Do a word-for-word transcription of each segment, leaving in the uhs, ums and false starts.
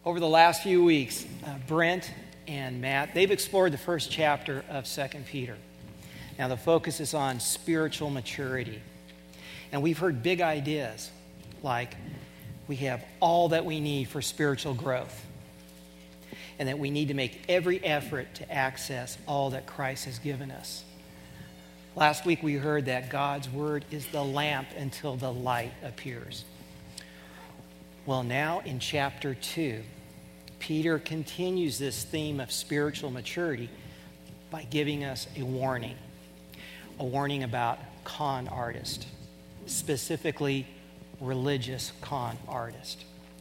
Over the last few weeks, uh, Brent and Matt, they've explored the first chapter of Second Peter. Now, the focus is on spiritual maturity. And we've heard big ideas like we have all that we need for spiritual growth and that we need to make every effort to access all that Christ has given us. Last week, we heard that God's word is the lamp until the light appears. Well, now in chapter two, Peter continues this theme of spiritual maturity by giving us a warning, a warning about con artists, specifically religious con artists.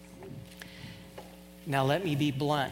Now let me be blunt.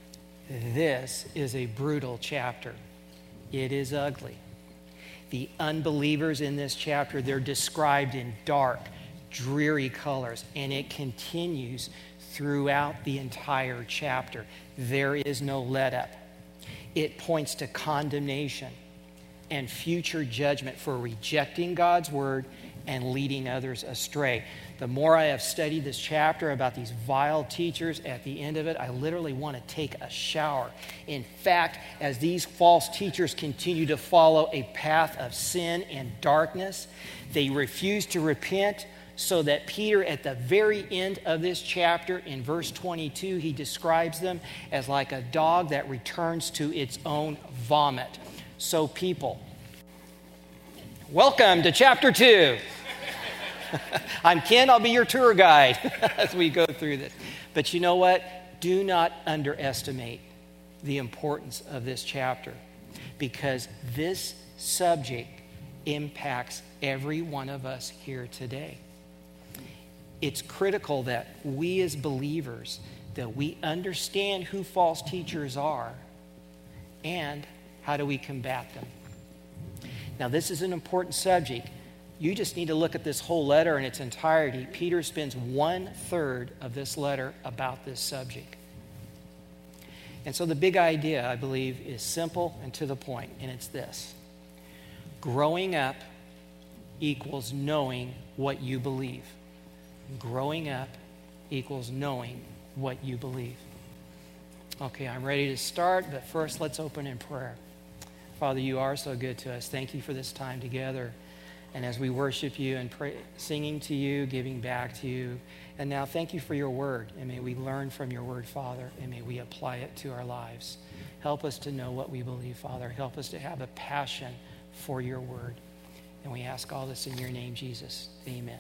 This is a brutal chapter. It is ugly. The unbelievers in this chapter, they're described in dark, dreary colors, and it continues throughout the entire chapter. There is no let up. It points to condemnation and future judgment for rejecting God's word and leading others astray. The more I have studied this chapter about these vile teachers, at the end of it, I literally want to take a shower. In fact, as these false teachers continue to follow a path of sin and darkness, they refuse to repent, so that Peter, at the very end of this chapter, in verse twenty-two, he describes them as like a dog that returns to its own vomit. So people, welcome to chapter two. I'm Ken, I'll be your tour guide as we go through this. But you know what? Do not underestimate the importance of this chapter, because this subject impacts every one of us here today. It's critical that we as believers, that we understand who false teachers are and how do we combat them. Now, this is an important subject. You just need to look at this whole letter in its entirety. Peter spends one third of this letter about this subject. And so the big idea, I believe, is simple and to the point, and it's this. Growing up equals knowing what you believe. Growing up equals knowing what you believe. Okay, I'm ready to start, but first let's open in prayer. Father, you are so good to us. Thank you for this time together. And as we worship you and pray, singing to you, giving back to you. And now thank you for your word. And may we learn from your word, Father, and may we apply it to our lives. Help us to know what we believe, Father. Help us to have a passion for your word. And we ask all this in your name, Jesus. Amen.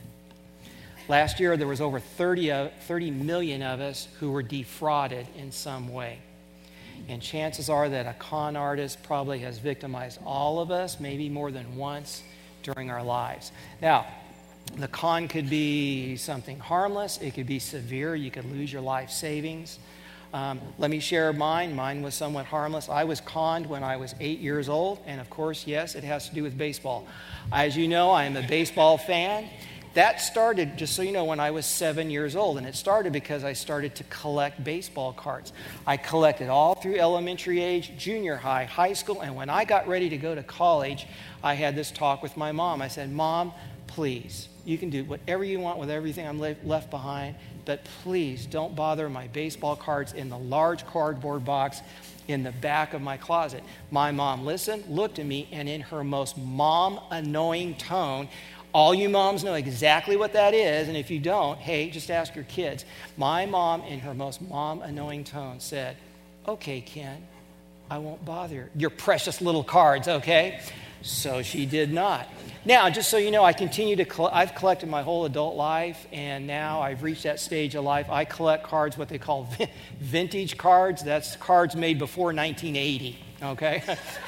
Last year, there was over thirty, uh, thirty million of us who were defrauded in some way. And chances are that a con artist probably has victimized all of us, maybe more than once during our lives. Now, the con could be something harmless. It could be severe. You could lose your life savings. Um, let me share mine. Mine was somewhat harmless. I was conned when I was eight years old. And of course, yes, it has to do with baseball. As you know, I am a baseball fan. That started, just so you know, when I was seven years old. And it started because I started to collect baseball cards. I collected all through elementary age, junior high, high school. And when I got ready to go to college, I had this talk with my mom. I said, Mom, please, you can do whatever you want with everything I'm left behind. But please don't bother my baseball cards in the large cardboard box in the back of my closet. My mom listened, looked at me, and in her most mom-annoying tone, all you moms know exactly what that is, and if you don't, hey, just ask your kids. My mom, in her most mom-annoying tone, said, okay, Ken, I won't bother your precious little cards, okay? So she did not. Now, just so you know, I continue to, cl- I've collected my whole adult life, and now I've reached that stage of life. I collect cards, what they call vintage cards. That's cards made before nineteen eighty, okay?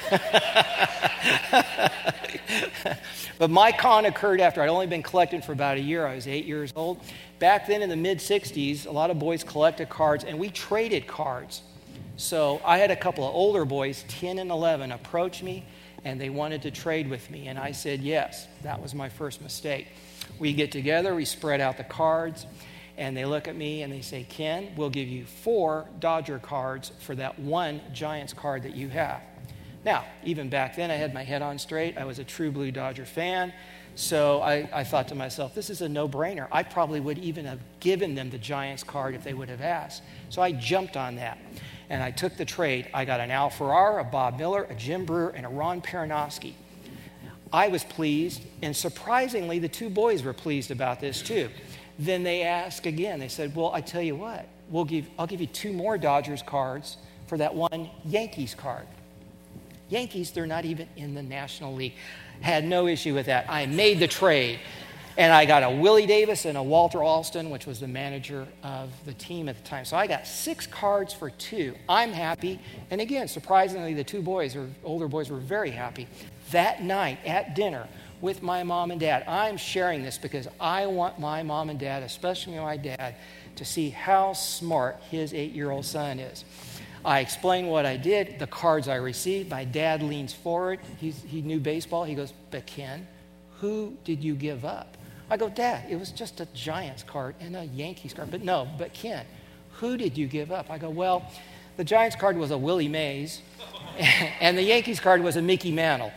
But my con occurred after I'd only been collecting for about a year. I was eight years old. Back then in the mid-sixties, a lot of boys collected cards, and we traded cards. So I had a couple of older boys, ten and eleven, approach me, and they wanted to trade with me. And I said yes. That was my first mistake. We get together, we spread out the cards, and they look at me and they say, Ken, we'll give you four Dodger cards for that one Giants card that you have. Now, even back then, I had my head on straight. I was a true Blue Dodger fan. So I, I thought to myself, this is a no-brainer. I probably would even have given them the Giants card if they would have asked. So I jumped on that, and I took the trade. I got an Al Farrar, a Bob Miller, a Jim Brewer, and a Ron Peronowski. I was pleased, and surprisingly, the two boys were pleased about this too. Then they asked again. They said, well, I tell you what, we'll give, I'll give you two more Dodgers cards for that one Yankees card. Yankees, they're not even in the National League. Had no issue with that. I made the trade. And I got a Willie Davis and a Walter Alston, which was the manager of the team at the time. So I got six cards for two. I'm happy. And again, surprisingly, the two boys, or older boys, were very happy. That night at dinner with my mom and dad, I'm sharing this because I want my mom and dad, especially my dad, to see how smart his eight-year-old son is. I explained what I did, the cards I received. My dad leans forward. He's, he knew baseball. He goes, but Ken, who did you give up? I go, Dad, it was just a Giants card and a Yankees card. But no, but Ken, who did you give up? I go, well, the Giants card was a Willie Mays, and the Yankees card was a Mickey Mantle.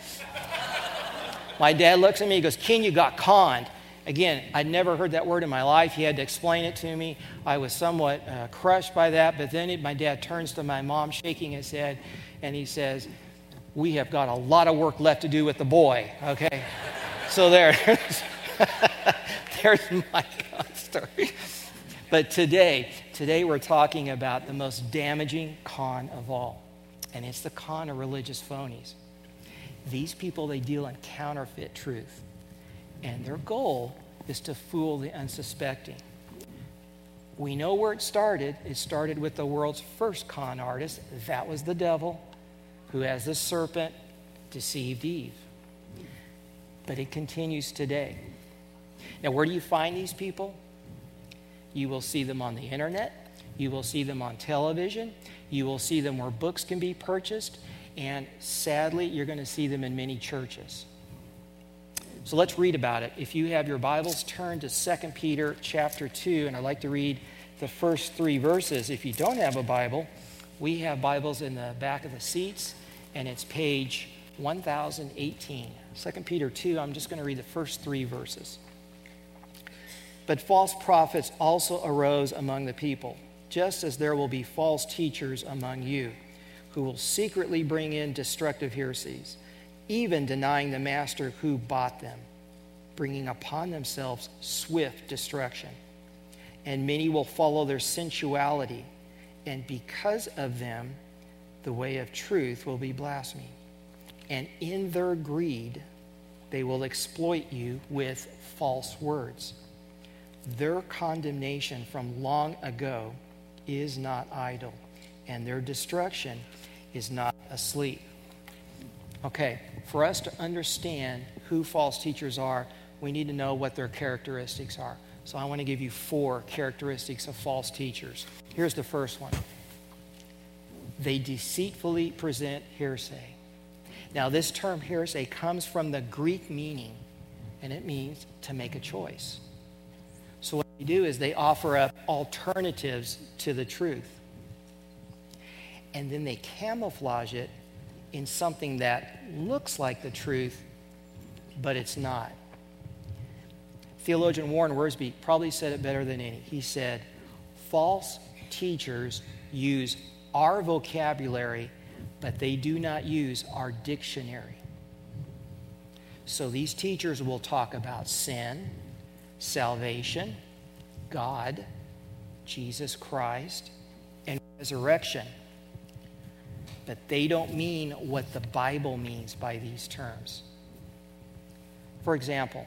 My dad looks at me, he goes, Ken, you got conned. Again, I'd never heard that word in my life. He had to explain it to me. I was somewhat uh, crushed by that, but then it, my dad turns to my mom, shaking his head, and he says, we have got a lot of work left to do with the boy, okay? So there. There's my con story. But today, today we're talking about the most damaging con of all, and it's the con of religious phonies. These people, they deal in counterfeit truth, and their goal is to fool the unsuspecting. We know where it started. It started with the world's first con artist. That was the devil, who, as the serpent, deceived Eve. But it continues today. Now, where do you find these people? You will see them on the internet. You will see them on television. You will see them where books can be purchased. And sadly, you're going to see them in many churches. So let's read about it. If you have your Bibles, turn to Second Peter chapter two, and I'd like to read the first three verses. If you don't have a Bible, we have Bibles in the back of the seats, and it's page one thousand eighteen. Second Peter two, I'm just going to read the first three verses. But false prophets also arose among the people, just as there will be false teachers among you, who will secretly bring in destructive heresies, even denying the master who bought them, bringing upon themselves swift destruction. And many will follow their sensuality, and because of them, the way of truth will be blasphemed. And in their greed, they will exploit you with false words. Their condemnation from long ago is not idle, and their destruction is not asleep. Okay, for us to understand who false teachers are, we need to know what their characteristics are. So I want to give you four characteristics of false teachers. Here's the first one. They deceitfully present hearsay. Now, this term hearsay comes from the Greek meaning, and it means to make a choice. So what they do is they offer up alternatives to the truth. And then they camouflage it in something that looks like the truth, but it's not. Theologian Warren Wiersbe probably said it better than any. He said, false teachers use our vocabulary, but they do not use our dictionary. So these teachers will talk about sin, salvation, God, Jesus Christ, and resurrection. But they don't mean what the Bible means by these terms. For example,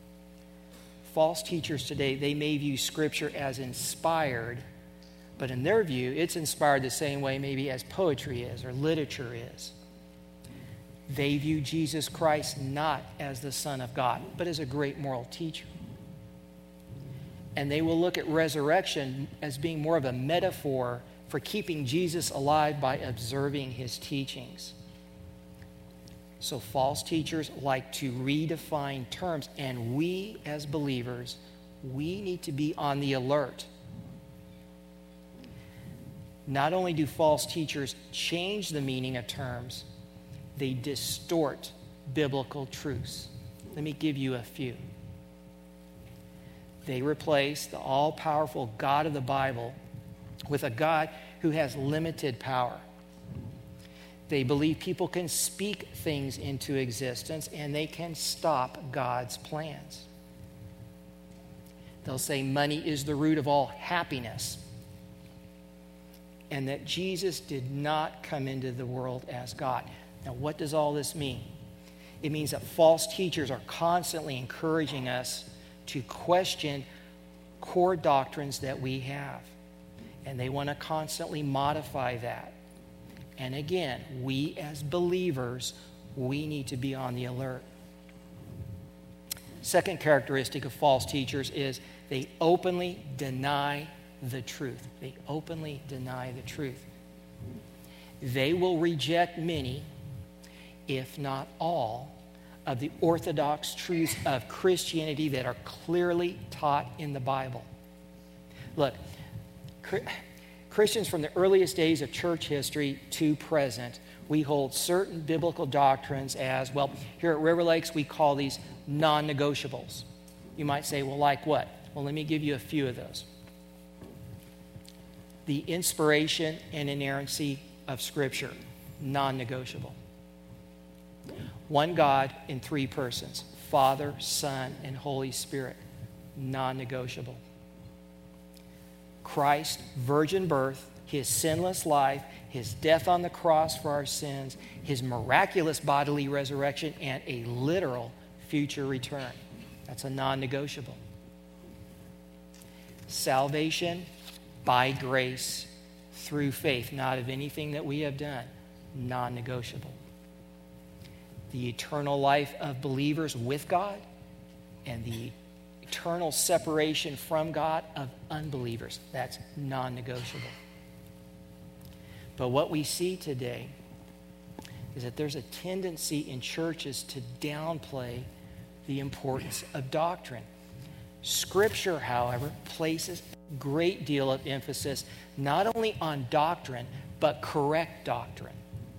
false teachers today, they may view Scripture as inspired, but in their view, it's inspired the same way maybe as poetry is or literature is. They view Jesus Christ not as the Son of God, but as a great moral teacher. And they will look at resurrection as being more of a metaphor for keeping Jesus alive by observing his teachings. So false teachers like to redefine terms, and we as believers, we need to be on the alert. Not only do false teachers change the meaning of terms, they distort biblical truths. Let me give you a few. They replace the all-powerful God of the Bible with a God who has limited power. They believe people can speak things into existence and they can stop God's plans. They'll say money is the root of all happiness and that Jesus did not come into the world as God. Now, what does all this mean? It means that false teachers are constantly encouraging us to question core doctrines that we have. And they want to constantly modify that. And again, we as believers, we need to be on the alert. Second characteristic of false teachers is they openly deny the truth. They openly deny the truth. They will reject many, if not all, of the orthodox truths of Christianity that are clearly taught in the Bible. Look, Christians from the earliest days of church history to present, we hold certain biblical doctrines as, well, here at River Lakes, we call these non-negotiables. You might say, well, like what? Well, let me give you a few of those. The inspiration and inerrancy of Scripture, non-negotiable. One God in three persons, Father, Son, and Holy Spirit, non-negotiable. Christ, virgin birth, his sinless life, his death on the cross for our sins, his miraculous bodily resurrection, and a literal future return. That's a non-negotiable. Salvation by grace through faith, not of anything that we have done, non-negotiable. The eternal life of believers with God and the eternal separation from God of unbelievers. That's non-negotiable. But what we see today is that there's a tendency in churches to downplay the importance of doctrine. Scripture, however, places a great deal of emphasis not only on doctrine, but correct doctrine.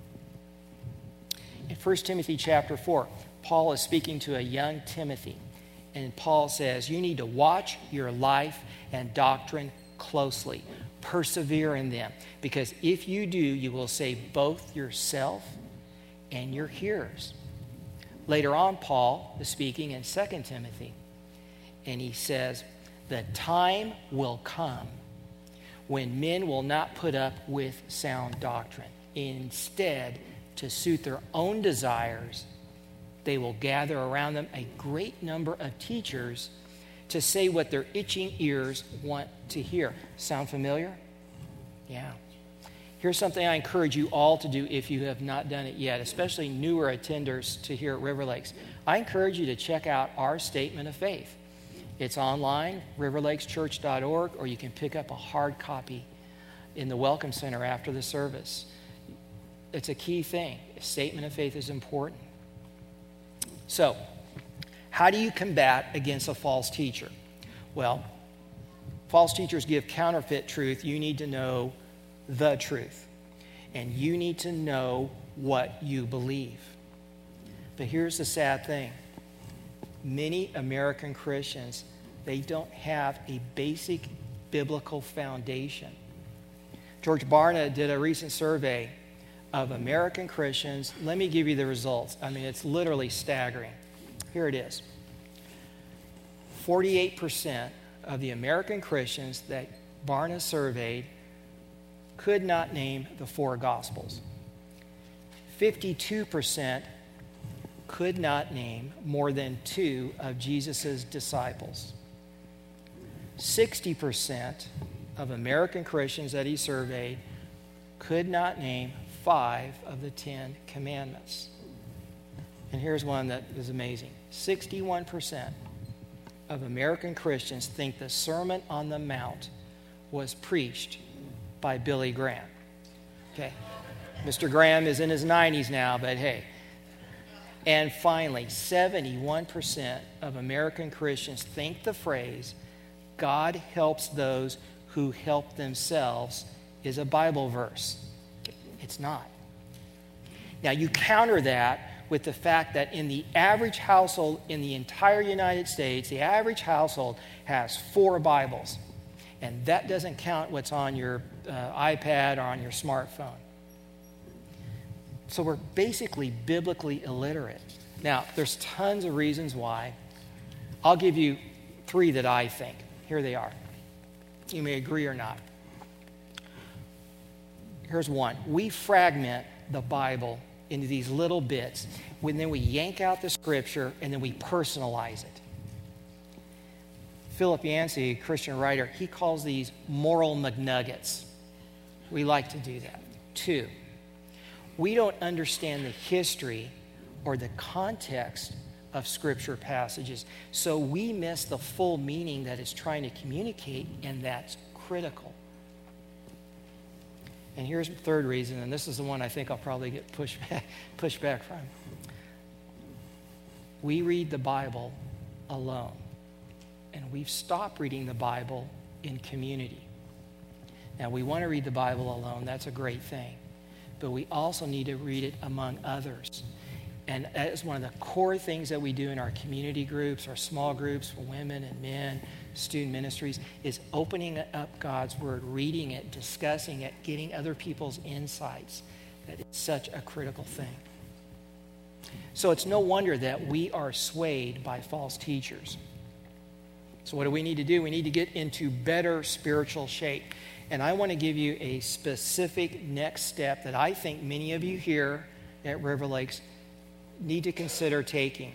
In First Timothy chapter four, Paul is speaking to a young Timothy. And Paul says, you need to watch your life and doctrine closely. Persevere in them. Because if you do, you will save both yourself and your hearers. Later on, Paul is speaking in Second Timothy. And he says, the time will come when men will not put up with sound doctrine. Instead, to suit their own desires, they will gather around them a great number of teachers to say what their itching ears want to hear. Sound familiar? Yeah. Here's something I encourage you all to do if you have not done it yet, especially newer attenders to here at River Lakes. I encourage you to check out our statement of faith. It's online, river lakes church dot org, or you can pick up a hard copy in the Welcome Center after the service. It's a key thing. A statement of faith is important. So, how do you combat against a false teacher? Well, false teachers give counterfeit truth. You need to know the truth. And you need to know what you believe. But here's the sad thing. Many American Christians, they don't have a basic biblical foundation. George Barna did a recent survey of American Christians. Let me give you the results. I mean, it's literally staggering. Here it is. forty-eight percent of the American Christians that Barna surveyed could not name the four Gospels. fifty-two percent could not name more than two of Jesus' disciples. sixty percent of American Christians that he surveyed could not name five of the Ten Commandments. And here's one that is amazing. sixty-one percent of American Christians think the Sermon on the Mount was preached by Billy Graham. Okay. Mister Graham is in his nineties now, but hey. And finally, seventy-one percent of American Christians think the phrase, God helps those who help themselves, is a Bible verse. It's not. Now, you counter that with the fact that in the average household in the entire United States, the average household has four Bibles. And that doesn't count what's on your uh, iPad or on your smartphone. So we're basically biblically illiterate. Now, there's tons of reasons why. I'll give you three that I think. Here they are. You may agree or not. Here's one. We fragment the Bible into these little bits, and then we yank out the scripture, and then we personalize it. Philip Yancey, a Christian writer, he calls these moral McNuggets. We like to do that. Two, we don't understand the history or the context of scripture passages, so we miss the full meaning that it's trying to communicate, and that's critical. And here's the third reason, and this is the one I think I'll probably get pushed back, pushed back from. We read the Bible alone, and we've stopped reading the Bible in community. Now, we want to read the Bible alone. That's a great thing. But we also need to read it among others. And that is one of the core things that we do in our community groups, our small groups for women and men, student ministries, is opening up God's Word, reading it, discussing it, getting other people's insights. That is such a critical thing. So it's no wonder that we are swayed by false teachers. So what do we need to do? We need to get into better spiritual shape. And I want to give you a specific next step that I think many of you here at River Lakes need to consider taking.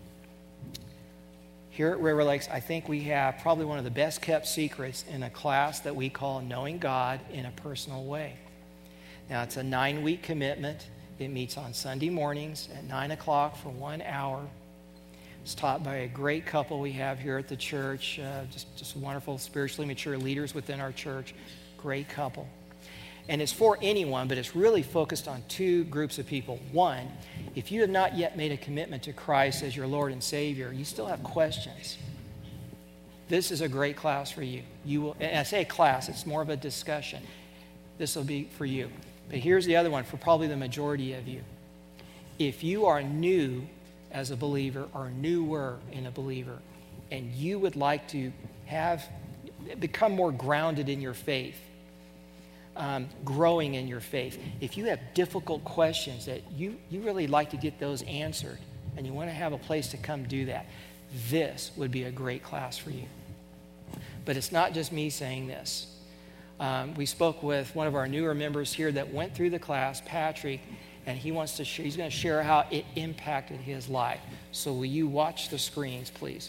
Here at River Lakes, I think we have probably one of the best kept secrets in a class that we call Knowing God in a Personal Way. Now, it's a nine-week commitment. It meets on Sunday mornings at nine o'clock for one hour. It's taught by a great couple we have here at the church, uh, just, just wonderful, spiritually mature leaders within our church. Great couple. And it's for anyone, but it's really focused on two groups of people. One, if you have not yet made a commitment to Christ as your Lord and Savior, you still have questions. This is a great class for you. You will, and I say class, it's more of a discussion. This will be for you. But here's the other one for probably the majority of you. If you are new as a believer or newer in a believer, and you would like to have become more grounded in your faith, Um, growing in your faith. If you have difficult questions that you, you really like to get those answered and you want to have a place to come do that, this would be a great class for you. But it's not just me saying this. Um, we spoke with one of our newer members here that went through the class, Patrick, and he wants to share, he's going to share how it impacted his life. So will you watch the screens, please?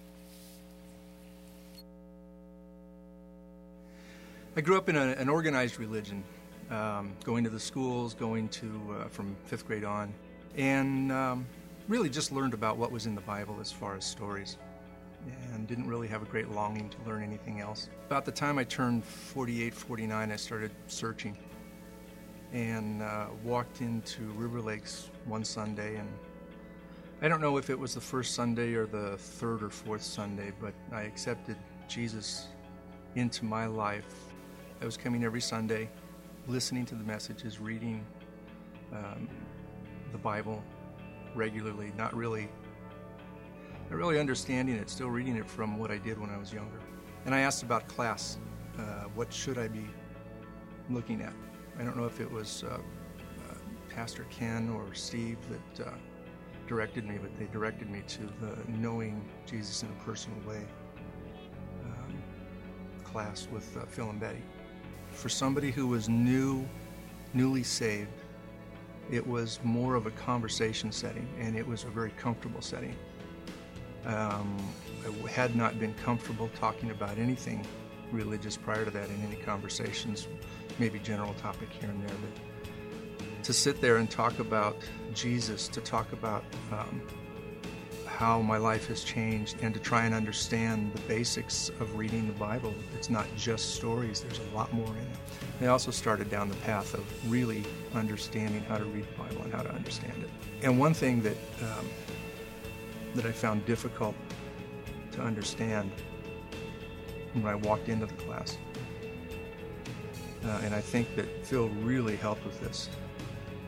I grew up in a, an organized religion, um, going to the schools, going to uh, from fifth grade on, and um, really just learned about what was in the Bible as far as stories, and didn't really have a great longing to learn anything else. About the time I turned forty-eight, forty-nine, I started searching, and uh, walked into River Lakes one Sunday, and I don't know if it was the first Sunday or the third or fourth Sunday, but I accepted Jesus into my life. I was coming every Sunday, listening to the messages, reading um, the Bible regularly, not really, not really understanding it, still reading it from what I did when I was younger. And I asked about class, uh, what should I be looking at? I don't know if it was uh, uh, Pastor Ken or Steve that uh, directed me, but they directed me to the Knowing Jesus in a Personal Way um, class with uh, Phil and Betty. For somebody who was new, newly saved, it was more of a conversation setting, and it was a very comfortable setting. Um, I had not been comfortable talking about anything religious prior to that in any conversations, maybe general topic here and there, but to sit there and talk about Jesus, to talk about um, how my life has changed, and to try and understand the basics of reading the Bible. It's not just stories, there's a lot more in it. I also started down the path of really understanding how to read the Bible and how to understand it. And one thing that um, that I found difficult to understand when I walked into the class, uh, and I think that Phil really helped with this,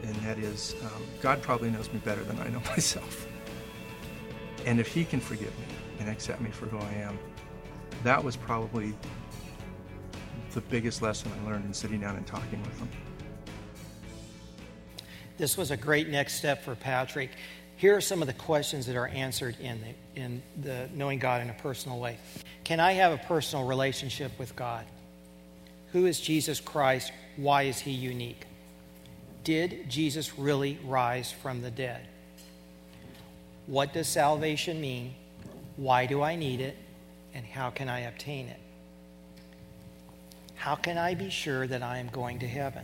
and that is um, God probably knows me better than I know myself. And if he can forgive me and accept me for who I am, that was probably the biggest lesson I learned in sitting down and talking with him. This was a great next step for Patrick. Here are some of the questions that are answered in the, in the knowing God in a personal way. Can I have a personal relationship with God? Who is Jesus Christ? Why is he unique? Did Jesus really rise from the dead? What does salvation mean? Why do I need it? And how can I obtain it? How can I be sure that I am going to heaven?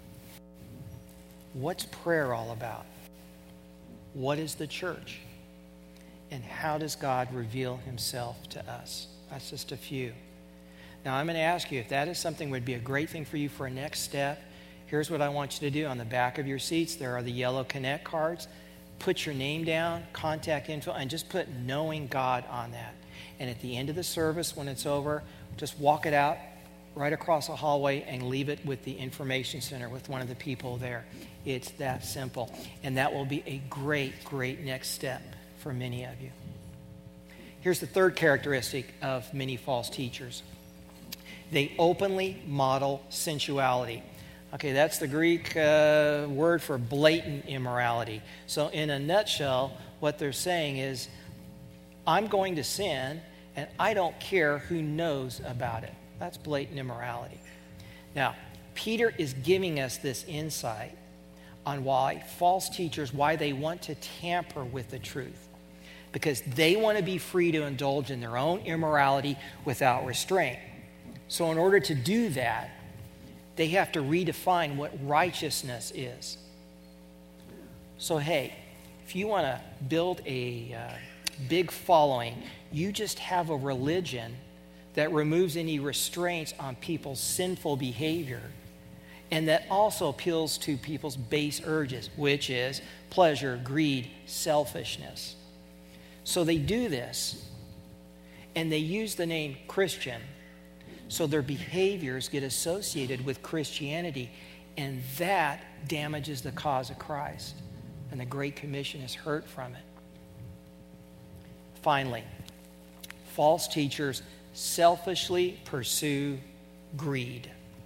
What's prayer all about? What is the church? And how does God reveal himself to us? That's just a few. Now, I'm going to ask you if that is something that would be a great thing for you for a next step. Here's what I want you to do. On the back of your seats, there are the yellow Connect cards. Put your name down, contact info, and just put knowing God on that. And at the end of the service, when it's over, just walk it out right across the hallway and leave it with the information center with one of the people there. It's that simple. And that will be a great, great next step for many of you. Here's the third characteristic of many false teachers. They openly model sensuality. Okay, that's the Greek uh, word for blatant immorality. So in a nutshell, what they're saying is, I'm going to sin, and I don't care who knows about it. That's blatant immorality. Now, Peter is giving us this insight on why false teachers, why they want to tamper with the truth. Because they want to be free to indulge in their own immorality without restraint. So in order to do that, they have to redefine what righteousness is. So hey, if you want to build a uh, big following, you just have a religion that removes any restraints on people's sinful behavior and that also appeals to people's base urges, which is pleasure, greed, selfishness. So they do this, and they use the name Christian, so their behaviors get associated with Christianity, and that damages the cause of Christ, and the Great Commission is hurt from it. Finally, false teachers selfishly pursue greed.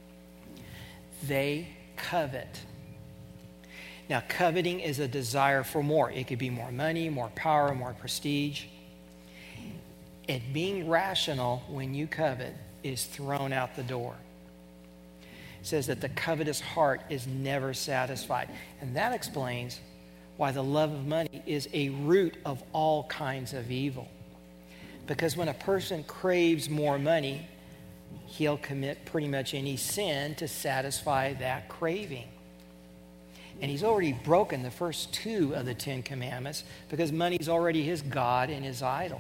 They covet. Now, coveting is a desire for more. It could be more money, more power, more prestige. And being rational when you covet is thrown out the door. It says that the covetous heart is never satisfied. And that explains why the love of money is a root of all kinds of evil. Because when a person craves more money, he'll commit pretty much any sin to satisfy that craving. And he's already broken the first two of the Ten Commandments because money's already his God and his idol.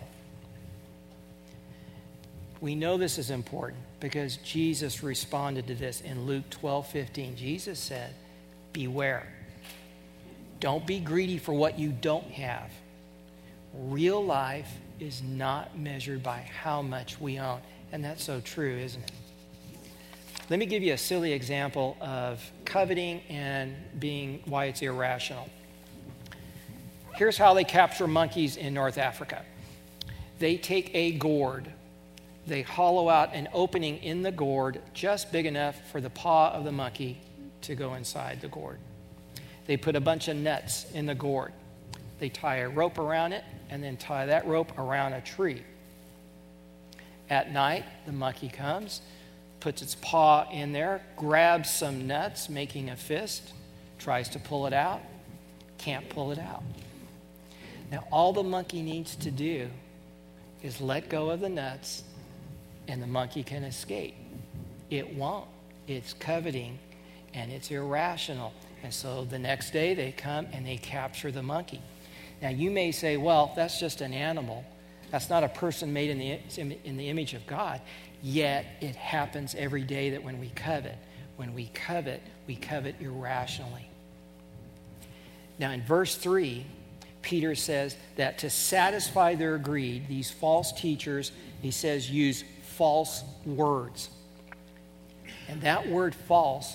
We know this is important because Jesus responded to this in Luke twelve fifteen. Jesus said, beware. Don't be greedy for what you don't have. Real life is not measured by how much we own. And that's so true, isn't it? Let me give you a silly example of coveting and being why it's irrational. Here's how they capture monkeys in North Africa. They take a gourd. They hollow out an opening in the gourd just big enough for the paw of the monkey to go inside the gourd. They put a bunch of nuts in the gourd. They tie a rope around it and then tie that rope around a tree. At night, the monkey comes, puts its paw in there, grabs some nuts, making a fist, tries to pull it out, can't pull it out. Now, all the monkey needs to do is let go of the nuts, and the monkey can escape. It won't. It's coveting, and it's irrational. And so the next day, they come and they capture the monkey. Now, you may say, well, that's just an animal. That's not a person made in the, in the image of God. Yet it happens every day that when we covet, when we covet, we covet irrationally. Now in verse three, Peter says that to satisfy their greed, these false teachers, he says, use false words. And that word false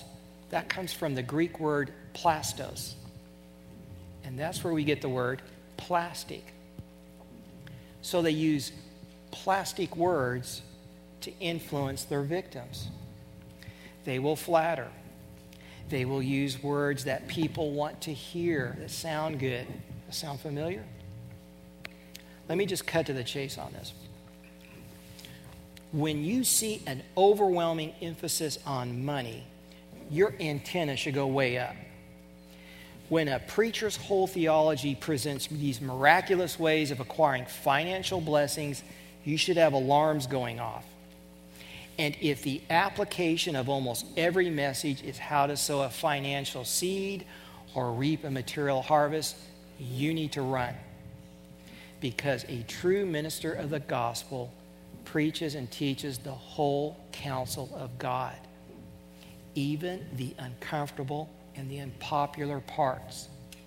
That comes from the Greek word plastos. And that's where we get the word plastic. So they use plastic words to influence their victims. They will flatter. They will use words that people want to hear, that sound good. That sound familiar? Let me just cut to the chase on this. When you see an overwhelming emphasis on money, your antenna should go way up. When a preacher's whole theology presents these miraculous ways of acquiring financial blessings, you should have alarms going off. And if the application of almost every message is how to sow a financial seed or reap a material harvest, you need to run. Because a true minister of the gospel preaches and teaches the whole counsel of God, even the uncomfortable and the unpopular parts.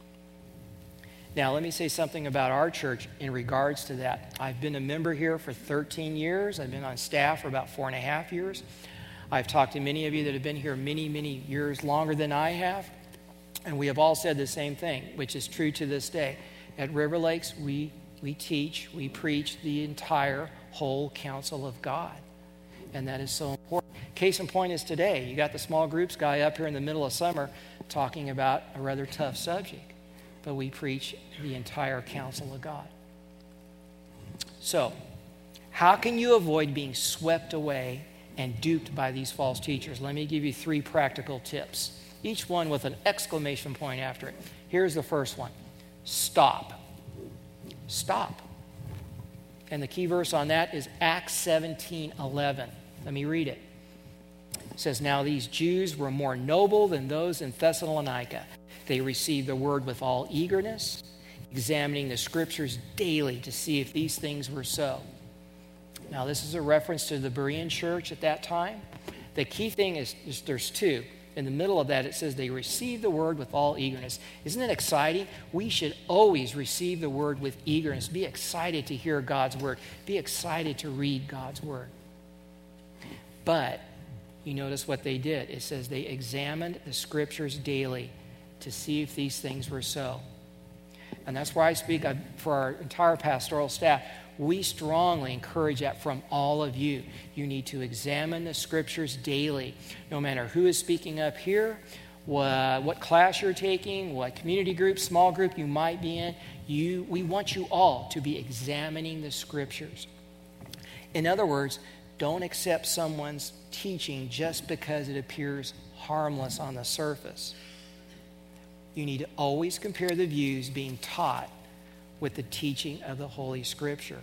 Now, let me say something about our church in regards to that. I've been a member here for thirteen years. I've been on staff for about four and a half years. I've talked to many of you that have been here many, many years longer than I have. And we have all said the same thing, which is true to this day. At River Lakes, we, we teach, we preach the entire whole counsel of God. And that is so important. Case in point is today. You got the small groups guy up here in the middle of summer talking about a rather tough subject. But we preach the entire counsel of God. So, how can you avoid being swept away and duped by these false teachers? Let me give you three practical tips, each one with an exclamation point after it. Here's the first one. Stop. Stop. And the key verse on that is Acts seventeen eleven. Let me read it. It says, "Now these Jews were more noble than those in Thessalonica. They received the word with all eagerness, examining the scriptures daily to see if these things were so." Now, this is a reference to the Berean church at that time. The key thing is, is there's two. In the middle of that, it says they received the word with all eagerness. Isn't it exciting? We should always receive the word with eagerness. Be excited to hear God's word. Be excited to read God's word. But you notice what they did. It says they examined the scriptures daily to see if these things were so. And that's why I speak for our entire pastoral staff. We strongly encourage that from all of you. You need to examine the scriptures daily. No matter who is speaking up here, what, what class you're taking, what community group, small group you might be in, you, we want you all to be examining the scriptures. In other words, don't accept someone's teaching just because it appears harmless on the surface. You need to always compare the views being taught with the teaching of the Holy Scripture.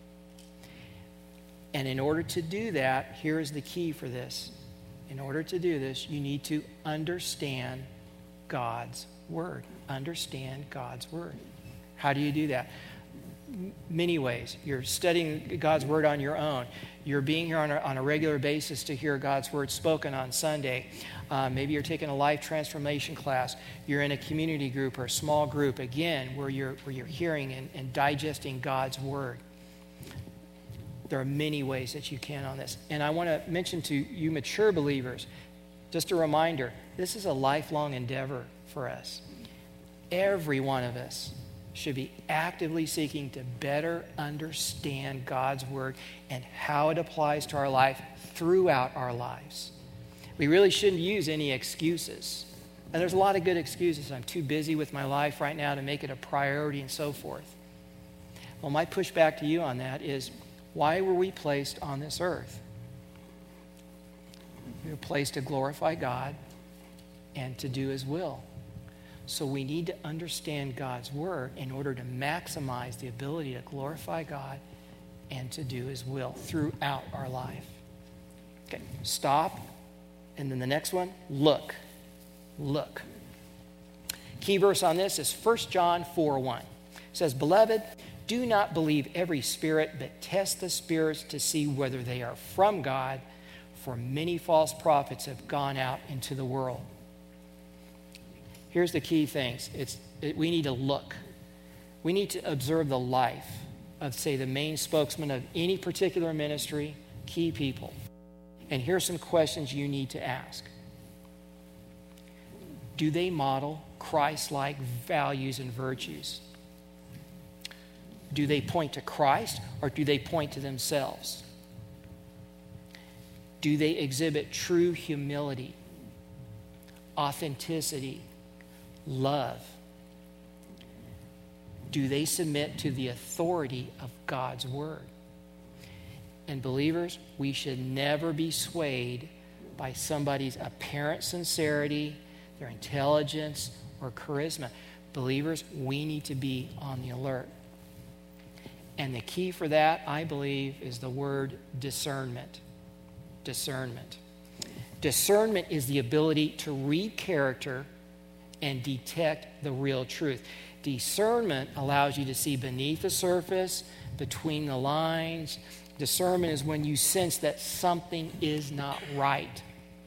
And in order to do that, here is the key for this. In order to do this, you need to understand God's Word. Understand God's Word. How do you do that? M- many ways. You're studying God's Word on your own. You're being here on a, on a regular basis to hear God's Word spoken on Sunday. Uh, maybe you're taking a life transformation class. You're in a community group or a small group, again, where you're, where you're hearing and, and digesting God's Word. There are many ways that you can on this. And I want to mention to you mature believers, just a reminder, this is a lifelong endeavor for us. Every one of us should be actively seeking to better understand God's Word and how it applies to our life throughout our lives. We really shouldn't use any excuses. And there's a lot of good excuses. I'm too busy with my life right now to make it a priority and so forth. Well, my pushback to you on that is, why were we placed on this earth? We were placed to glorify God and to do His will. So we need to understand God's Word in order to maximize the ability to glorify God and to do His will throughout our life. Okay, stop. And then the next one, look. Look. Key verse on this is First John four one. It says, "Beloved, do not believe every spirit, but test the spirits to see whether they are from God, for many false prophets have gone out into the world." Here's the key things. It's it, we need to look. We need to observe the life of, say, the main spokesman of any particular ministry, key people. And here's some questions you need to ask. do they model Christ-like values and virtues? Do they point to Christ or do they point to themselves? Do they exhibit true humility, authenticity, love? Do they submit to the authority of God's word? And believers, we should never be swayed by somebody's apparent sincerity, their intelligence, or charisma. Believers, we need to be on the alert. And the key for that, I believe, is the word discernment. Discernment. Discernment is the ability to read character and detect the real truth. Discernment allows you to see beneath the surface, between the lines. Discernment is when you sense that something is not right.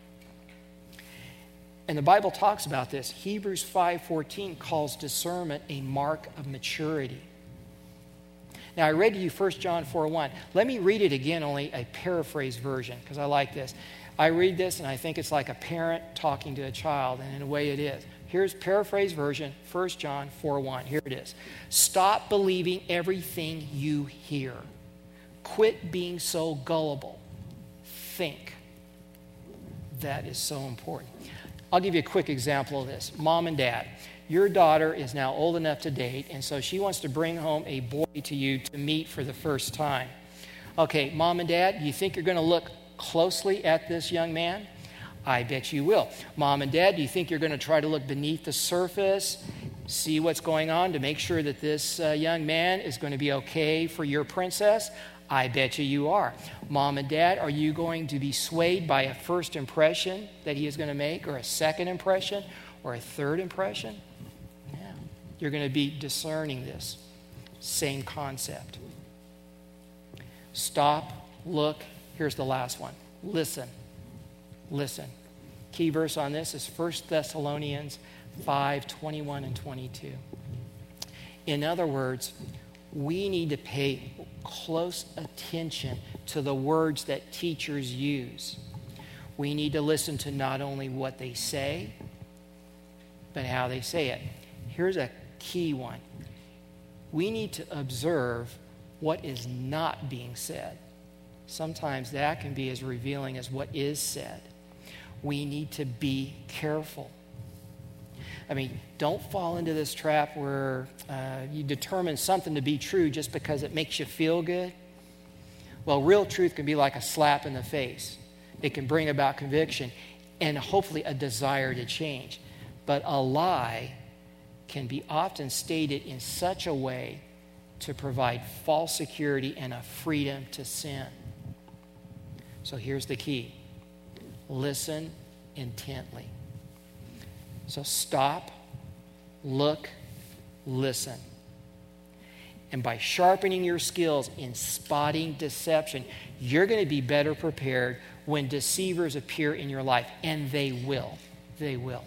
And the Bible talks about this. Hebrews five fourteen calls discernment a mark of maturity. Now, I read to you First John four one. Let me read it again, only a paraphrase version, because I like this. I read this, and I think it's like a parent talking to a child, and in a way it is. Here's paraphrase version, First John four one. Here it is. Stop believing everything you hear. Quit being so gullible. Think. That is so important. I'll give you a quick example of this. Mom and Dad, your daughter is now old enough to date, and so she wants to bring home a boy to you to meet for the first time. Okay, Mom and Dad, do you think you're going to look closely at this young man? I bet you will. Mom and Dad, do you think you're going to try to look beneath the surface, see what's going on to make sure that this uh, young man is going to be okay for your princess? I bet you you are. Mom and Dad, are you going to be swayed by a first impression that he is going to make, or a second impression, or a third impression? Yeah. You're going to be discerning this. Same concept. Stop, look. Here's the last one. Listen. Listen. Key verse on this is First Thessalonians five twenty-one and twenty-two. In other words, we need to pay close attention to the words that teachers use. We need to listen to not only what they say, but how they say it. Here's a key one. We need to observe what is not being said. Sometimes that can be as revealing as what is said. We need to be careful. I mean, don't fall into this trap where uh, you determine something to be true just because it makes you feel good. Well, real truth can be like a slap in the face. It can bring about conviction and hopefully a desire to change. But a lie can be often stated in such a way to provide false security and a freedom to sin. So here's the key. Listen intently. So stop, look, listen. And by sharpening your skills in spotting deception, you're going to be better prepared when deceivers appear in your life. And they will. They will.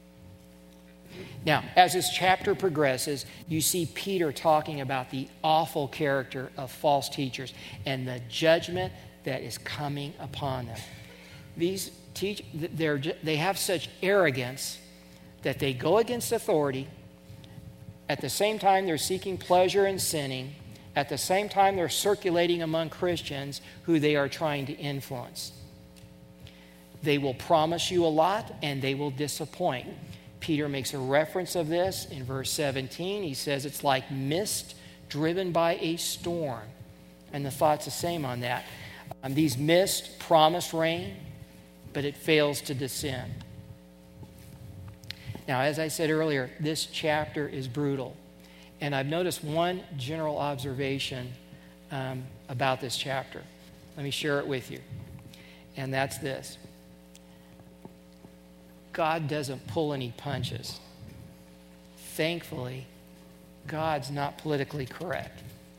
Now, as this chapter progresses, you see Peter talking about the awful character of false teachers and the judgment that is coming upon them. These teach, they're, they have such arrogance that they go against authority. At the same time, they're seeking pleasure and sinning. At the same time, they're circulating among Christians who they are trying to influence. They will promise you a lot, and they will disappoint. Peter makes a reference of this in verse seventeen. He says it's like mist driven by a storm. And the thought's the same on that. Um, these mists promise rain, but it fails to descend. Now, as I said earlier, this chapter is brutal. And I've noticed one general observation um, about this chapter. Let me share it with you. And that's this. God doesn't pull any punches. Thankfully, God's not politically correct.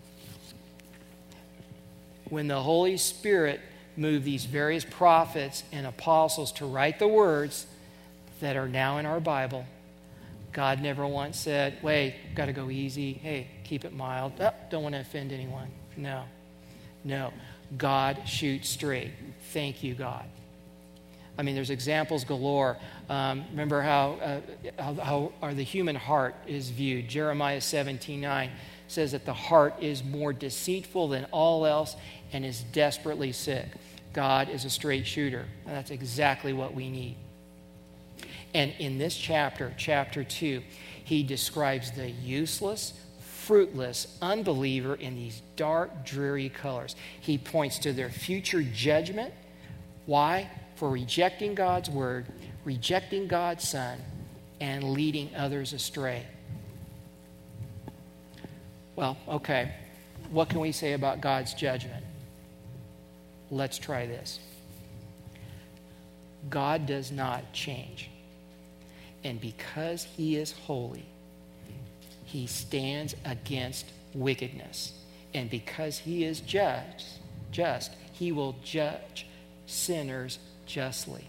When the Holy Spirit moved these various prophets and apostles to write the words that are now in our Bible, God never once said, wait, got to go easy. Hey, keep it mild. Oh, don't want to offend anyone. No, no. God shoots straight. Thank you, God. I mean, there's examples galore. Um, remember how, uh, how, how or the human heart is viewed. Jeremiah seventeen nine says that the heart is more deceitful than all else and is desperately sick. God is a straight shooter, and that's exactly what we need. And in this chapter, chapter two, he describes the useless, fruitless unbeliever in these dark, dreary colors. He points to their future judgment. Why? For rejecting God's word, rejecting God's Son, and leading others astray. Well, okay, what can we say about God's judgment? Let's try this. God does not change. And because he is holy, he stands against wickedness. And because he is just, just, he will judge sinners justly.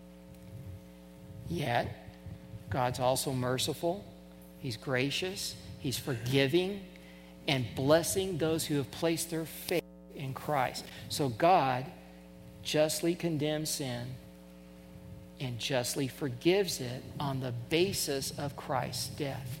Yet, God's also merciful. He's gracious. He's forgiving and blessing those who have placed their faith in Christ. So God justly condemns sin and justly forgives it on the basis of Christ's death.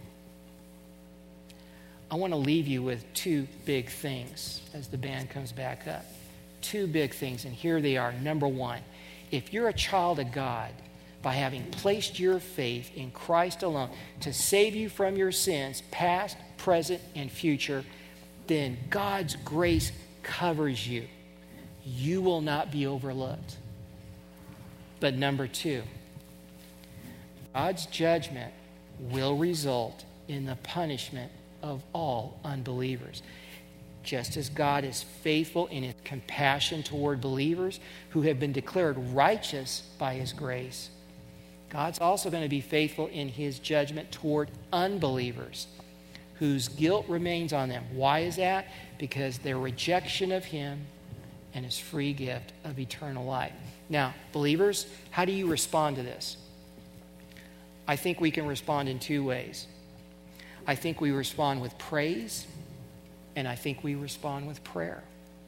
I want to leave you with two big things as the band comes back up. Two big things, and here they are. Number one, if you're a child of God, by having placed your faith in Christ alone to save you from your sins, past, present, and future, then God's grace covers you. You will not be overlooked. But number two, God's judgment will result in the punishment of all unbelievers. Just as God is faithful in his compassion toward believers who have been declared righteous by his grace, God's also going to be faithful in his judgment toward unbelievers whose guilt remains on them. Why is that? Because their rejection of him and his free gift of eternal life. Now, believers, how do you respond to this? I think we can respond in two ways. I think we respond with praise, and I think we respond with prayer.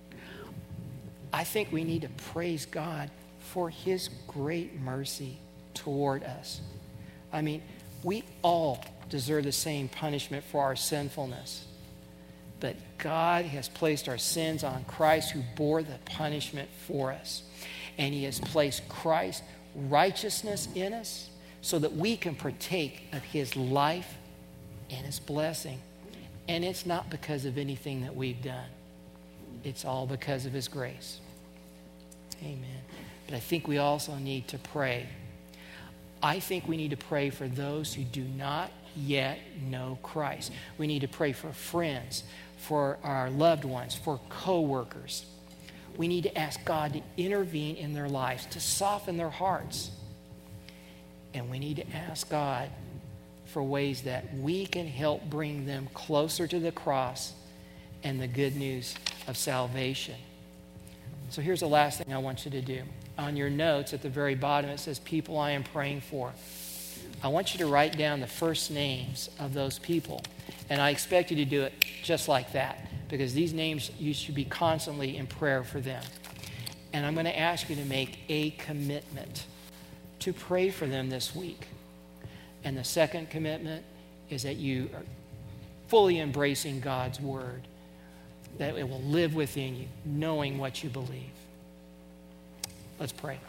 I think we need to praise God for his great mercy toward us. I mean, we all deserve the same punishment for our sinfulness. But God has placed our sins on Christ, who bore the punishment for us. And he has placed Christ's righteousness in us so that we can partake of his life and his blessing. And it's not because of anything that we've done. It's all because of his grace. Amen. But I think we also need to pray. I think we need to pray for those who do not yet know Christ. We need to pray for friends, for our loved ones, for co-workers. We need to ask God to intervene in their lives, to soften their hearts. And we need to ask God for ways that we can help bring them closer to the cross and the good news of salvation. So here's the last thing I want you to do. On your notes at the very bottom, it says, people I am praying for. I want you to write down the first names of those people. And I expect you to do it just like that, because these names, you should be constantly in prayer for them. And I'm going to ask you to make a commitment to pray for them this week. And the second commitment is that you are fully embracing God's word, that it will live within you, knowing what you believe. Let's pray.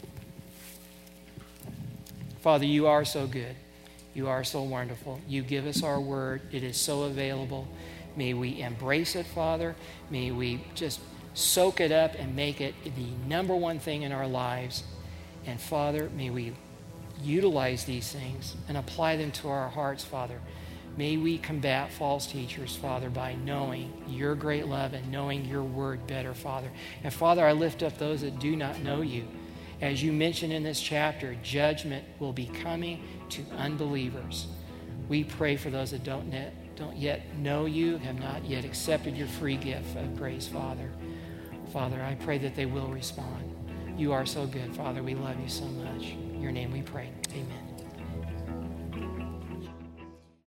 Father, you are so good. You are so wonderful. You give us our word. It is so available. May we embrace it, Father. May we just soak it up and make it the number one thing in our lives. And Father, may we utilize these things and apply them to our hearts, Father. May we combat false teachers, Father, by knowing your great love and knowing your word better, Father. And Father, I lift up those that do not know you. As you mentioned in this chapter, judgment will be coming to unbelievers. We pray for those that don't, net, don't yet know you, have not yet accepted your free gift of grace, Father. Father, I pray that they will respond. You are so good, Father. We love you so much. In your name we pray. Amen.